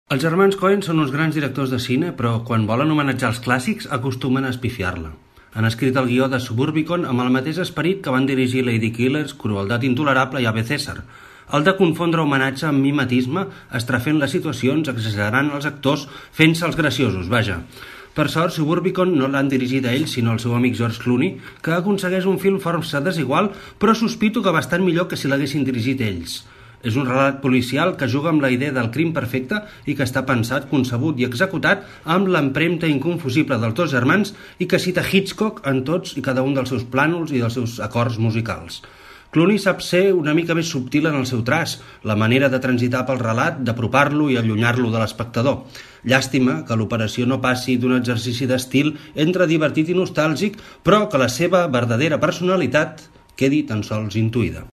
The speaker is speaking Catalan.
Els germans Coen són uns grans directors de cine, però quan volen homenatjar els clàssics acostumen a espifiar-la. Han escrit el guió de Suburbicon amb el mateix esperit que van dirigir Lady Killers, Crueltat intolerable i Ave César, el de confondre homenatge amb mimetisme, estrafent les situacions, exagerant els actors, fent-se els graciosos, vaja. Per sort, Suburbicon no l'han dirigit a ell, sinó al seu amic George Clooney, que aconsegueix un film força desigual, però sospito que bastant millor que si l'haguessin dirigit ells. És un relat policial que juga amb la idea del crim perfecte i que està pensat, concebut i executat amb l'empremta inconfusible dels dos germans i que cita Hitchcock en tots i cada un dels seus plànols i dels seus acords musicals. Clooney sap ser una mica més subtil en el seu traç, la manera de transitar pel relat, d'apropar-lo i allunyar-lo de l'espectador. Llàstima que l'operació no passi d'un exercici d'estil entre divertit i nostàlgic, però que la seva verdadera personalitat quedi tan sols intuïda.